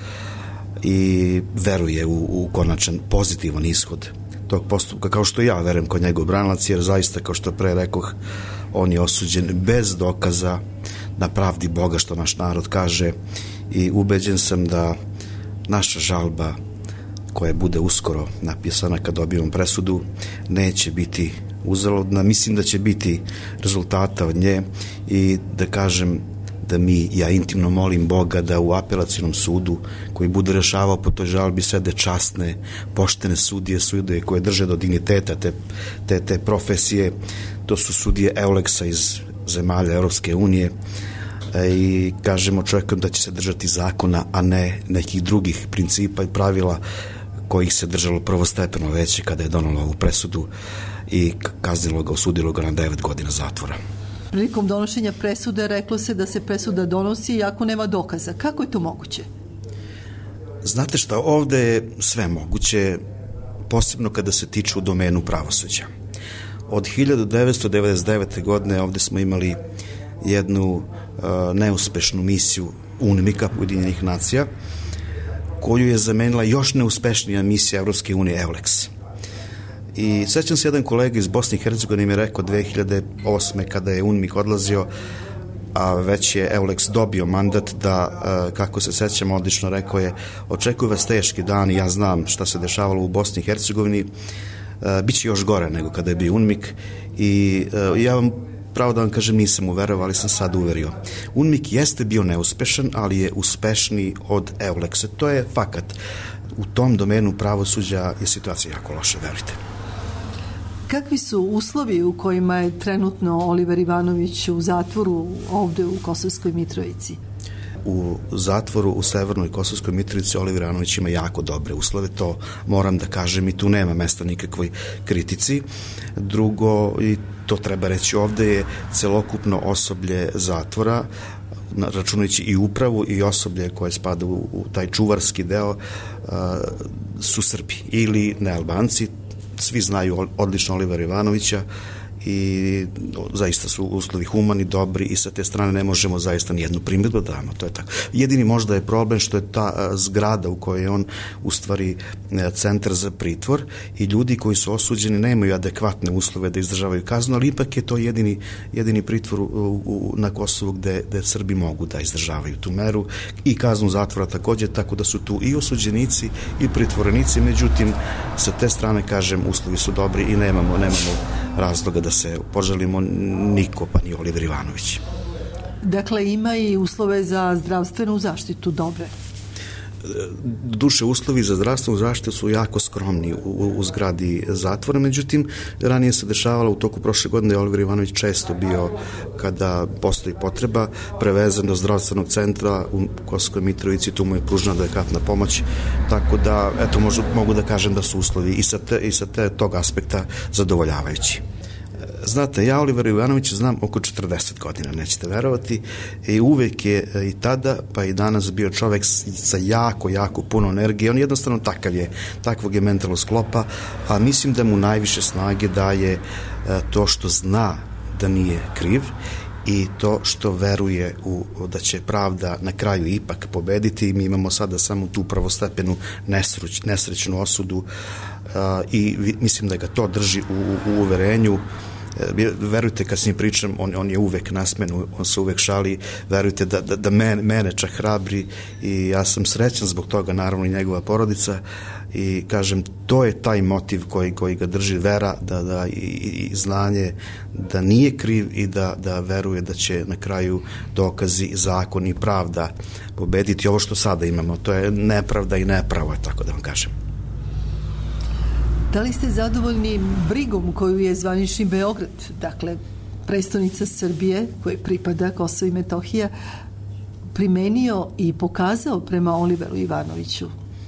i veruje u, u konačan pozitivan ishod tog postupka, kao što ja verujem kod njegov branilac, jer zaista, kao što pre rekoh, on je osuđen bez dokaza, na pravdi Boga, što naš narod kaže, i ubeđen sam da naša žalba, koja bude uskoro napisana kad dobijemo presudu, neće biti uzaludna. Mislim da će biti rezultata od nje i da kažem da mi, ja intimno molim Boga da u apelacionom sudu koji bude rešavao po toj žalbi sede časne, poštene sudije, sudije koje drže do digniteta te, te, te profesije. To su sudije Euleksa iz zemalja Europske unije i kažemo čovjekom da će se držati zakona, a ne nekih drugih principa i pravila kojih se držalo prvostepeno veće kada je donalo ovu presudu i kaznilo ga, osudilo ga na devet godina zatvora. Prilikom donošenja presude reklo se da se presuda donosi iako nema dokaza. Kako je to moguće? Znate šta, ovde je sve moguće, posebno kada se tiče u domenu pravosuđa. Od hiljadu devetsto devedeset devete. godine ovde smo imali jednu uh, neuspešnu misiju UNMIK-a, Ujedinjenih nacija, koju je zamenila još neuspešnija misija Evropske unije Euleks. I sećam se, jedan kolega iz Bosne i Hercegovine mi je rekao dve hiljade osme. kada je UNMIK odlazio, a već je Euleks dobio mandat da, kako se sećam, odlično rekao je, očekuju vas teški dan, ja znam šta se dešavalo u Bosni i Hercegovini, biće još gore nego kada je bio UNMIK, i ja vam pravo da vam kažem, nisam uverovao, ali sam sad uverio. UNMIK jeste bio neuspešan, ali je uspešniji od Euleksa. To je fakat. U tom domenu pravosuđa je situacija jako loša, verujte. Kakvi su uslovi u kojima je trenutno Oliver Ivanović u zatvoru ovde u Kosovskoj Mitrovici? U zatvoru u Severnoj Kosovskoj Mitrovici Oliver Ivanović ima jako dobre uslove, to moram da kažem, i tu nema mesta nikakvoj kritici. Drugo, i to treba reći, ovde je celokupno osoblje zatvora, računajući i upravu i osoblje koje spada u, u taj čuvarski deo, su Srbi ili ne Albanci. Svi znaju odlično Olivera Ivanovića i zaista su uslovi humani, dobri, i sa te strane ne možemo zaista ni jednu primjedbu da damo. To je tako. Jedini možda je problem što je ta zgrada u kojoj je on u stvari centar za pritvor, i ljudi koji su osuđeni nemaju adekvatne uslove da izdržavaju kaznu, ali ipak je to jedini, jedini pritvor u, u, na Kosovu gde, gde Srbi mogu da izdržavaju tu meru, i kaznu zatvora takođe, tako da su tu i osuđenici i pritvorenici. Međutim, sa te strane, kažem, uslovi su dobri i nemamo, nemamo razloga da se požalimo, niko, pa ni Oliver Ivanović. Dakle, ima i uslove za zdravstvenu zaštitu dobre? duše uslovi za zdravstvenu zaštitu su jako skromni u, u zgradi zatvora, međutim ranije se dešavalo u toku prošle godine je Oliver Ivanović često bio, kada postoji potreba, prevezen do zdravstvenog centra u Kosovskoj Mitrovici, tu mu je pružena adekvatna pomoć, tako da eto možu, mogu da kažem da su uslovi i sa, te, i sa te, tog aspekta zadovoljavajući. Znate, ja Olivera Ivanovića znam oko četrdeset godina, nećete verovati, i uvek je i tada, pa i danas bio čovek sa jako, jako puno energije. On jednostavno takav je, takvog je mentalnog sklopa, a mislim da mu najviše snage daje to što zna da nije kriv i to što veruje u, da će pravda na kraju ipak pobediti. Mi imamo sada samo tu prvostepenu nesreć, nesrećnu osudu uh, i mislim da ga to drži u, u uverenju. Verujte, kad s njim pričam, on, on je uvek nasmenu, on se uvek šali, verujte da, da, da mene, mene čak hrabri i ja sam srećan zbog toga, naravno i njegova porodica, i kažem, to je taj motiv koji, koji ga drži, vera da, da, i, i znanje da nije kriv i da, da veruje da će na kraju dokazi, zakon i pravda pobediti ovo što sada imamo. To je nepravda i nepravo, tako da vam kažem. Da li ste zadovoljni brigom koju je zvanični Beograd, dakle prestonica Srbije, koji pripada Kosovo i Metohija, primenio i pokazao prema Oliveru Ivanoviću?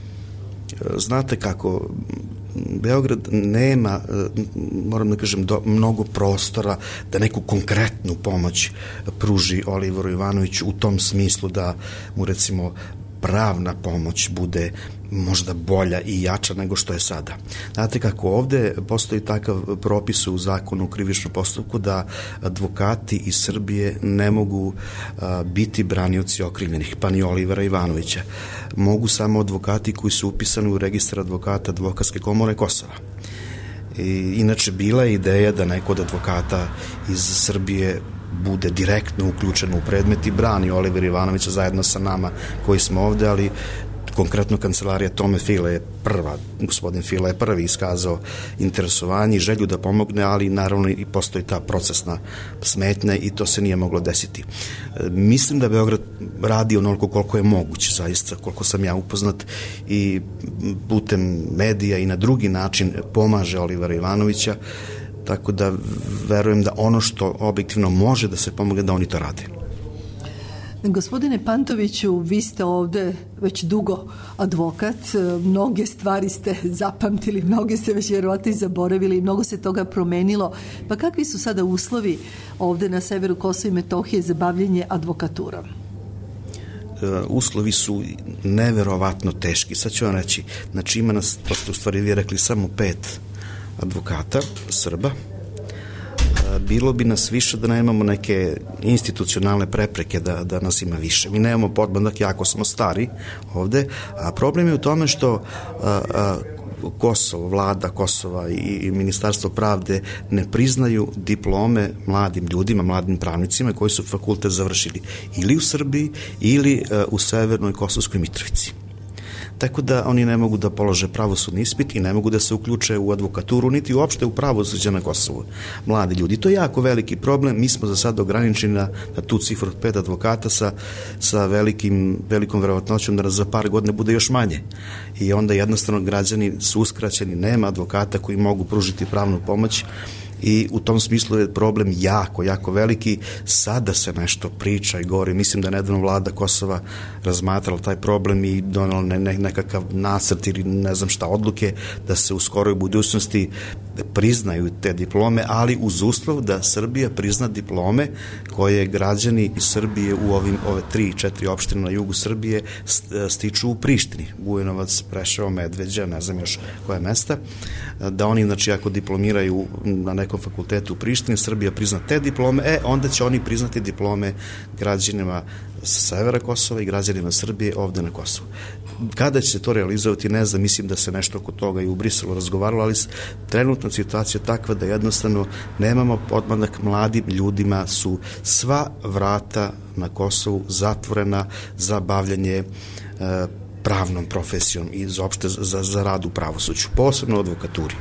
Znate kako, Beograd nema, moram da kažem, do, mnogo prostora da neku konkretnu pomoć pruži Oliveru Ivanoviću u tom smislu da mu, recimo, pravna pomoć bude možda bolja i jača nego što je sada. Znate kako, ovde postoji takav propis u zakonu o krivičnom postupku da advokati iz Srbije ne mogu a, biti branioci okrivljenih, pa ni Olivera Ivanovića. Mogu samo advokati koji su upisani u registar advokata Advokatske komore Kosova. I, inače, bila je ideja da neko od advokata iz Srbije bude direktno uključen u predmet i brani Olivera Ivanovića zajedno sa nama koji smo ovde, ali konkretno kancelarija Tome File je prva, gospodin File je prvi iskazao interesovanje i želju da pomogne, ali naravno i postoji ta procesna smetnja i to se nije moglo desiti. Mislim da Beograd radi onoliko koliko je moguće, zaista, koliko sam ja upoznat, i putem medija i na drugi način pomaže Olivera Ivanovića, tako da verujem da ono što objektivno može da se pomogne, da oni to rade. Gospodine Pantoviću, vi ste ovde već dugo advokat, mnoge stvari ste zapamtili, mnoge ste već vjerovatno i zaboravili, mnogo se toga promenilo. Pa kakvi su sada uslovi ovde na severu Kosova i Metohije za bavljenje advokaturom? Uslovi su neverovatno teški. Sad ću vam reći, znači ima nas, to ste u stvari vi rekli, samo pet advokata, Srba. Bilo bi nas više da nemamo neke institucionalne prepreke da, da nas ima više. Mi nemamo podmladak, jako smo stari ovde, a problem je u tome što a, a, Kosovo, vlada Kosova i, i Ministarstvo pravde ne priznaju diplome mladim ljudima, mladim pravnicima koji su fakultet završili ili u Srbiji ili a, u Severnoj Kosovskoj Mitrovici. Tako da oni ne mogu da polože pravosudni ispit i ne mogu da se uključe u advokaturu, niti uopšte u pravosuđe na Kosovu. Mladi ljudi. To je jako veliki problem. Mi smo za sad ograničeni na, na tu cifru od pet advokata sa, sa velikim, velikom verovatnoćom da za par godina bude još manje. I onda jednostavno građani su uskraćeni, nema advokata koji mogu pružiti pravnu pomoć. I u tom smislu je problem jako, jako veliki. Sada se nešto priča i govori. Mislim da je nedavno vlada Kosova razmatrala taj problem i donala ne, ne, nekakav nacrt ili ne znam šta odluke da se u skoroj budućnosti priznaju te diplome, ali uz uslov da Srbija prizna diplome koje građani iz Srbije u ovim, ove tri, četiri opštine na jugu Srbije stiču u Prištini. Bujanovac, Preševo, Medveđa, ne znam još koje mesta, da oni, znači, ako diplomiraju na nekom fakultetu u Prištini, Srbija prizna te diplome, e, onda će oni priznati diplome građanima sa severa Kosova i građanima Srbije ovde na Kosovu. Kada će se to realizovati, ne znam, mislim da se nešto oko toga i u Briselu razgovaralo, ali trenutna situacija je takva da jednostavno nemamo podmladak, mladim ljudima su sva vrata na Kosovu zatvorena za bavljanje e, pravnom profesijom i zaopšte za, za rad u pravosuđu, posebno u advokaturi.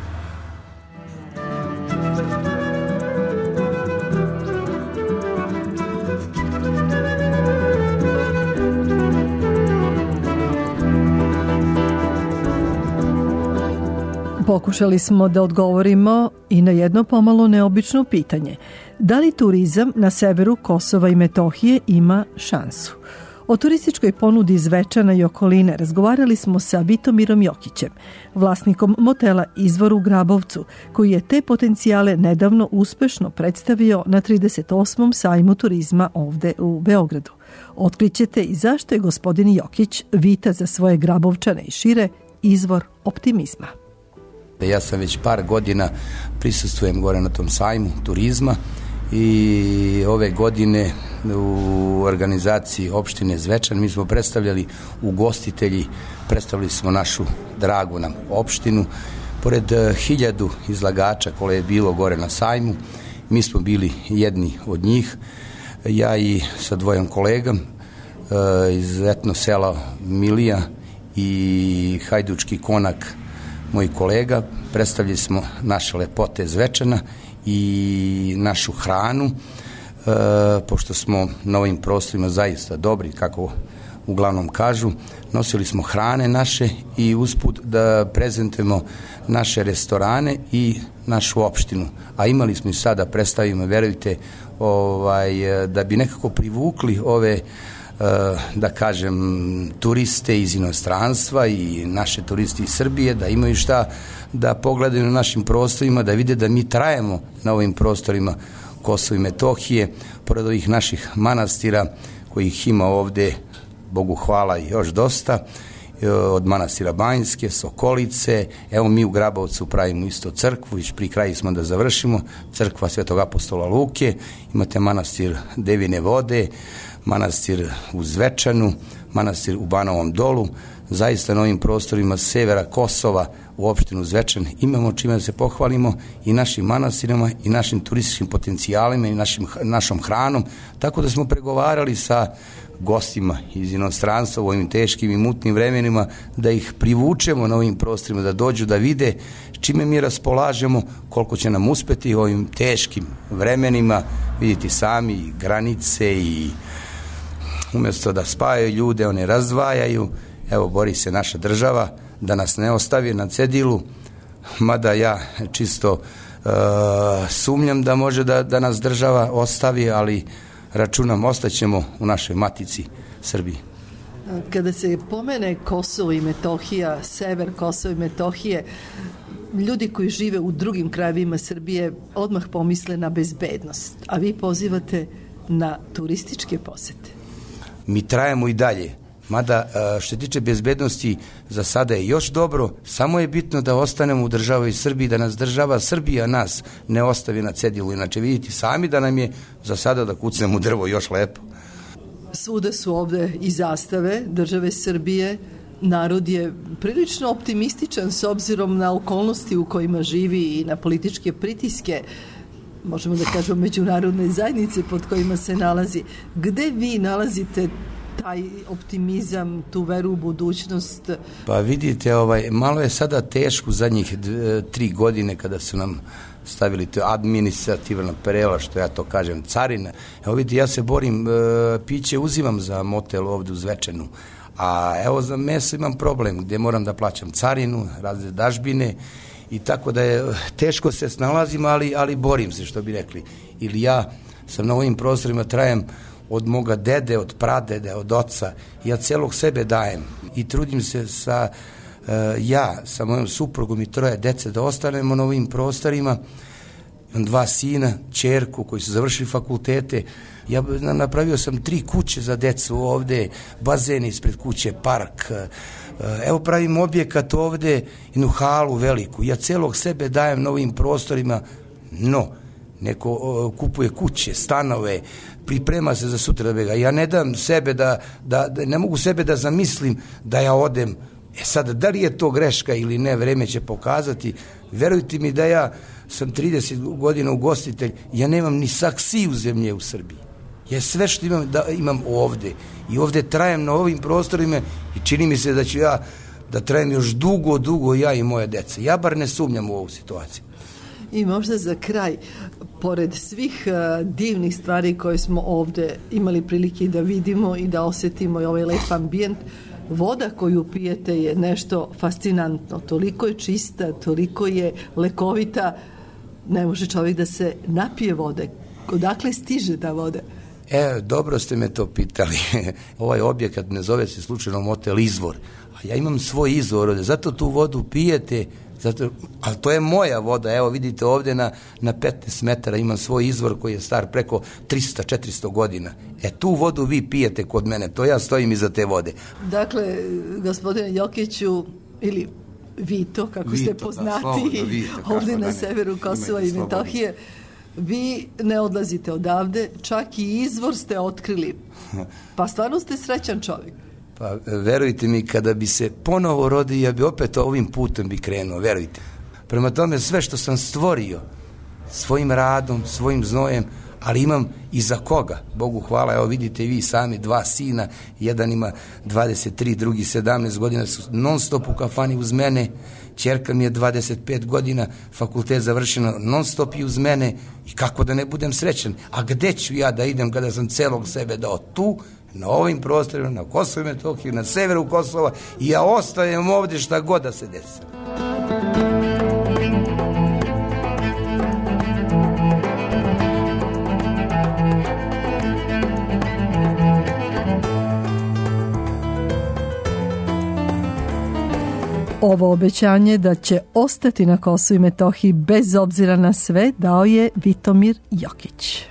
Pokušali smo da odgovorimo i na jedno pomalo neobično pitanje. Da li turizam na severu Kosova i Metohije ima šansu? O turističkoj ponudi Zvečana i okoline razgovarali smo sa Vitomirom Jokićem, vlasnikom motela Izvor u Grabovcu, koji je te potencijale nedavno uspešno predstavio na trideset osmom sajmu turizma ovde u Beogradu. Otkrićete i zašto je gospodin Jokić vita za svoje Grabovčane i šire izvor optimizma. Ja sam već par godina prisustvujem gore na tom sajmu turizma i ove godine u organizaciji opštine Zvečan mi smo predstavljali ugostitelji, predstavili smo našu dragu nam opštinu. Pored hiljadu izlagača koje je bilo gore na sajmu, mi smo bili jedni od njih. Ja i sa dvojom kolegom iz etno sela Milija i Hajdučki Konak, moj kolega, predstavili smo naše lepote Zvečana i našu hranu, e, pošto smo na ovim prostorima zaista dobri, kako uglavnom kažu, nosili smo hrane naše i usput da prezentujemo naše restorane i našu opštinu. A imali smo i sada, predstavimo, verujte, ovaj, da bi nekako privukli ove, da kažem, turiste iz inostranstva i naše turisti iz Srbije, da imaju šta da pogledaju na našim prostorima, da vide da mi trajemo na ovim prostorima Kosova i Metohije, pored ovih naših manastira kojih ima ovde, Bogu hvala, još dosta, od manastira Banjske, Sokolice. Evo mi u Grabovcu pravimo isto crkvu, već pri kraju smo da završimo, crkva Svetog apostola Luke, imate manastir Devine vode, manastir u Zvečanu, manastir u Banovom Dolu. Zaista na ovim prostorima severa Kosova u opštinu Zvečan imamo čime da se pohvalimo i našim manastirima i našim turističkim potencijalima i našim, našom hranom, tako da smo pregovarali sa gostima iz inostranstva u ovim teškim i mutnim vremenima da ih privučemo na ovim prostorima, da dođu da vide čime mi raspolažemo, koliko će nam uspeti u ovim teškim vremenima, vidite sami i granice i umjesto da spajaju ljude, one razdvajaju. Evo, bori se naša država da nas ne ostavi na cedilu, mada ja čisto uh, sumnjam da može da, da nas država ostavi, ali računam, ostaćemo u našoj matici Srbiji. Kada se pomene Kosovo i Metohija, sever Kosova i Metohije, ljudi koji žive u drugim krajevima Srbije odmah pomisle na bezbednost, a vi pozivate na turističke posete. Mi trajemo i dalje, mada što se tiče bezbednosti za sada je još dobro, samo je bitno da ostanemo u državi Srbiji, da nas država Srbija nas ne ostavi na cedilu, inače vidite sami da nam je za sada da kucnemo u drvo još lepo. Svuda su ovde i zastave države Srbije, narod je prilično optimističan s obzirom na okolnosti u kojima živi i na političke pritiske, možemo da kažemo međunarodne zajednice pod kojima se nalazi. Gde vi nalazite taj optimizam, tu veru u budućnost? Pa vidite, ovaj, malo je sada teško zadnjih dve, tri godine kada su nam stavili to administrativna perela, što ja to kažem, carina. Evo vidite, ja se borim, e, piće uzimam za motel ovde u Zvečanu, a evo za meso imam problem gde moram da plaćam carinu, razne dažbine, i tako da je teško se snalazim, ali, ali borim se, što bi rekli. Ili ja sam na ovim prostorima, trajem od moga dede, od pradede, od oca, ja celog sebe dajem i trudim se sa, uh, ja, sa mojom suprugom i troje dece da ostanemo na ovim prostorima. Imam dva sina, ćerku koji su završili fakultete. Ja napravio sam tri kuće za decu ovde, bazen ispred kuće, park. Evo pravim objekat ovde, jednu halu veliku. Ja celog sebe dajem na ovim prostorima, no, neko o, kupuje kuće, stanove, priprema se za sutra da ga. Ja ne dam sebe da, da, da, ne mogu sebe da zamislim da ja odem. E sad, da li je to greška ili ne, vreme će pokazati. Verujte mi da ja sam trideset godina ugostitelj, ja nemam ni saksiju zemlje u Srbiji. Ja sve što imam, da imam ovde. I ovde trajem na ovim prostorima i čini mi se da ću ja da trajem još dugo, dugo ja i moje dece. Ja bar ne sumnjam u ovu situaciju. I možda za kraj, pored svih uh, divnih stvari koje smo ovde imali prilike da vidimo i da osetimo i ovaj lep ambijent, voda koju pijete je nešto fascinantno. Toliko je čista, toliko je lekovita, ne može čovjek da se napije vode. Odakle stiže ta voda? E, dobro ste me to pitali. Ovaj objekat ne zove se slučajno motel Izvor, a ja imam svoj izvor ovde, zato tu vodu pijete, zato, ali to je moja voda, evo vidite ovde na, na petnaest metara imam svoj izvor koji je star preko trista četiristo godina. E, tu vodu vi pijete kod mene, to ja stojim iza te vode. Dakle, gospodine Jokiću, ili Vito, kako Vito, ste poznati, da, Vito, ovde na severu Kosova i Metohije, vi ne odlazite odavde, čak i izvor ste otkrili. Pa stvarno ste srećan čovjek. Pa verujte mi, kada bi se ponovo rodio, ja bi opet ovim putem bi krenuo, verujte. Prema tome, sve što sam stvorio, svojim radom, svojim znojem, ali imam i za koga. Bogu hvala, evo vidite i vi sami, dva sina, jedan ima dvadeset tri, drugi sedamnaest godina, su non stop u kafani uz mene, ćerka mi je dvadeset pet godina, fakultet završeno non stop i uz mene, i kako da ne budem srećan. A gde ću ja da idem kada sam celog sebe dao tu, na ovim prostorima, na Kosovo i Metohiju, na severu Kosova, i ja ostajem ovde šta god da se desi. Ovo obećanje da će ostati na Kosovu i Metohiji bez obzira na sve dao je Vitomir Jokić.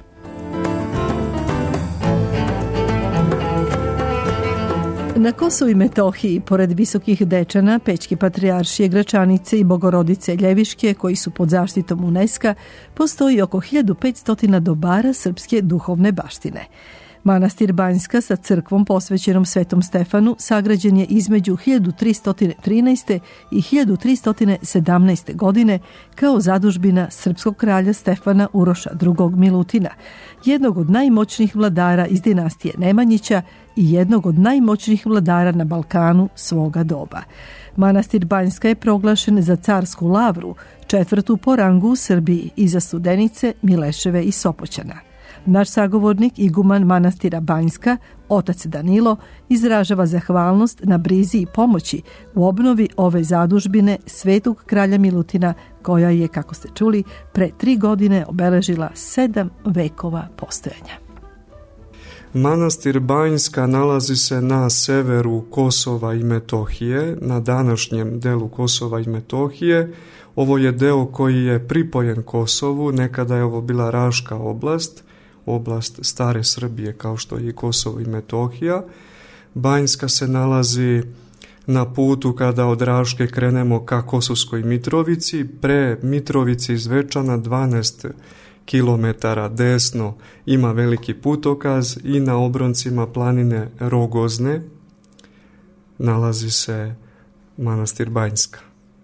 Na Kosovu i Metohiji, pored Visokih Dečana, Pećke patrijaršije, Gračanice i Bogorodice Ljeviške, koji su pod zaštitom UNESCO, postoji oko hiljadu petsto dobara srpske duhovne baštine. Manastir Banjska sa crkvom posvećenom Svetom Stefanu sagrađen je između hiljadu tristo trinaeste. i hiljadu tristo sedamnaeste. godine kao zadužbina srpskog kralja Stefana Uroša drugog Milutina, jednog od najmoćnijih vladara iz dinastije Nemanjića i jednog od najmoćnijih vladara na Balkanu svoga doba. Manastir Banjska je proglašen za carsku lavru, četvrtu po rangu u Srbiji, iza Studenice, Mileševe i Sopoćana. Naš sagovornik, iguman manastira Banjska, otac Danilo, izražava zahvalnost na brizi i pomoći u obnovi ove zadužbine Svetog kralja Milutina, koja je, kako ste čuli, pre tri godine obeležila sedam vekova postojanja. Manastir Banjska nalazi se na severu Kosova i Metohije, na današnjem delu Kosova i Metohije. Ovo je deo koji je pripojen Kosovu, nekada je ovo bila Raška oblast, oblast stare Srbije kao što je i Kosovo i Metohija. Banjska se nalazi na putu kada od Raške krenemo ka Kosovskoj Mitrovici, pre Mitrovici iz Zvečana dvanaest kilometara desno ima veliki putokaz i na obroncima planine Rogozne nalazi se manastir Banjska.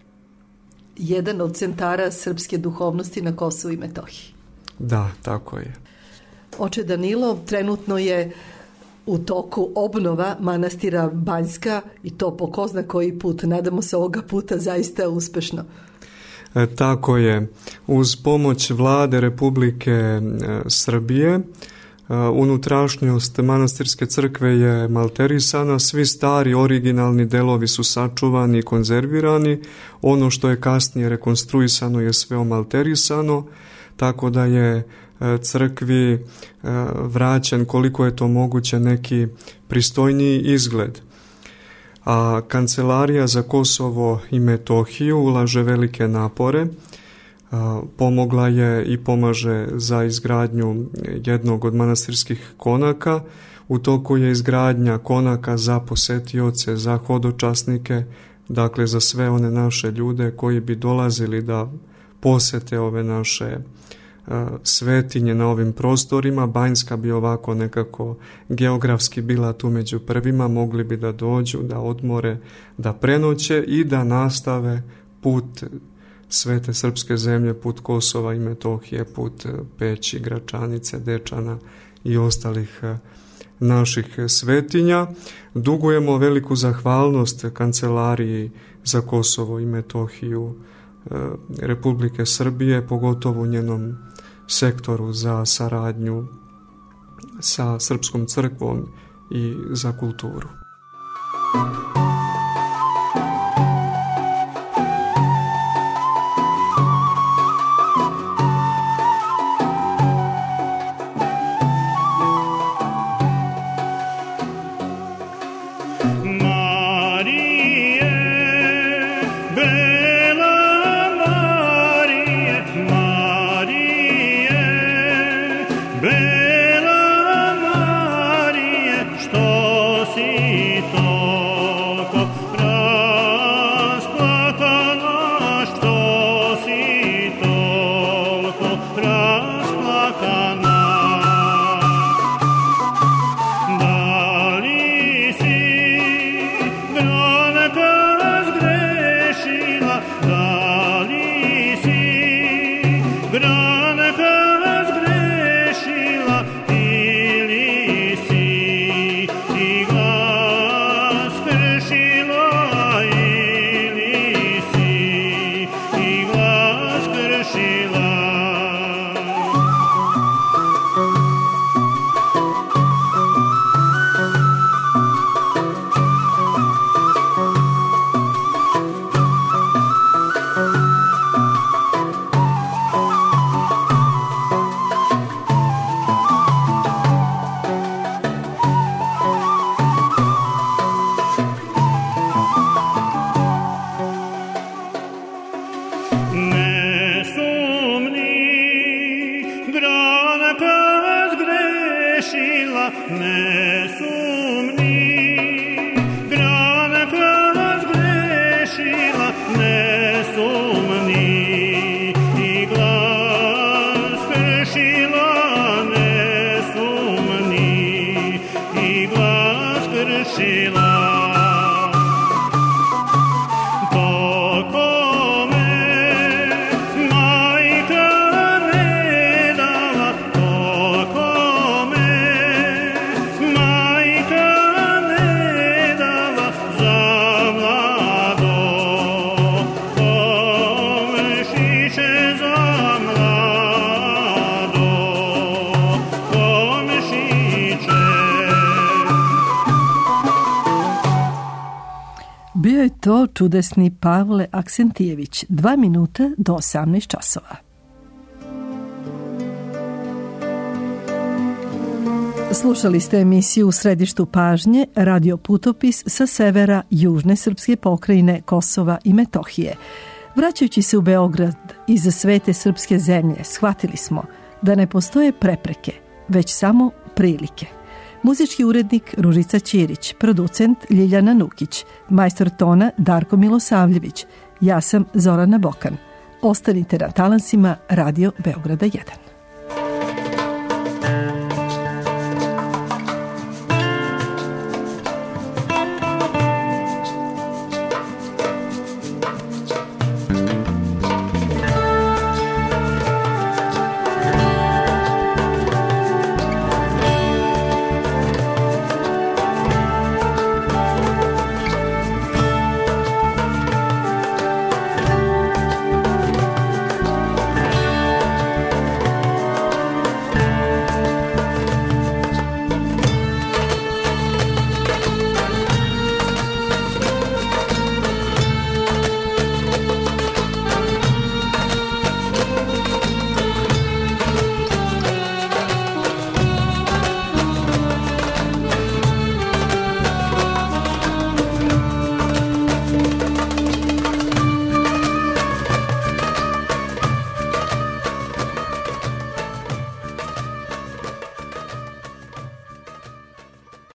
Jedan od centara srpske duhovnosti na Kosovu i Metohiji. Da, tako je. Oče Danilo, trenutno je u toku obnova manastira Banjska i to po ko zna koji put. Nadamo se ovoga puta zaista uspešno. E, tako je. Uz pomoć vlade Republike e, Srbije, e, unutrašnjost manastirske crkve je malterisana, svi stari originalni delovi su sačuvani i konzervirani, ono što je kasnije rekonstruisano je sve omalterisano, tako da je crkvi vraćen koliko je to moguće neki pristojniji izgled. A Kancelarija za Kosovo i Metohiju ulaže velike napore, pomogla je i pomaže za izgradnju jednog od manastirskih konaka. U toku je izgradnja konaka za posetioce, za hodočasnike, dakle za sve one naše ljude koji bi dolazili da posete ove naše svetinje na ovim prostorima. Banjska bi ovako nekako geografski bila tu među prvima, mogli bi da dođu, da odmore, da prenoće i da nastave put svete srpske zemlje, put Kosova i Metohije, put Peći, Gračanice, Dečana i ostalih naših svetinja. Dugujemo veliku zahvalnost Kancelariji za Kosovo i Metohiju Republike Srbije, pogotovo u njenom sektoru za saradnju sa Srpskom crkvom i za kulturu. Bio je to čudesni Pavle Aksentijević, dva minuta do osamnaest časova. Slušali ste emisiju U središtu pažnje, radio putopis sa severa južne srpske pokrajine Kosova i Metohije. Vraćajući se u Beograd iza svete srpske zemlje, shvatili smo da ne postoje prepreke, već samo prilike. Muzički urednik Ružica Ćirić, producent Ljiljana Nukić, majstor tona Darko Milosavljević, ja sam Zorana Bokan. Ostanite na talansima Radio Beograda jedan.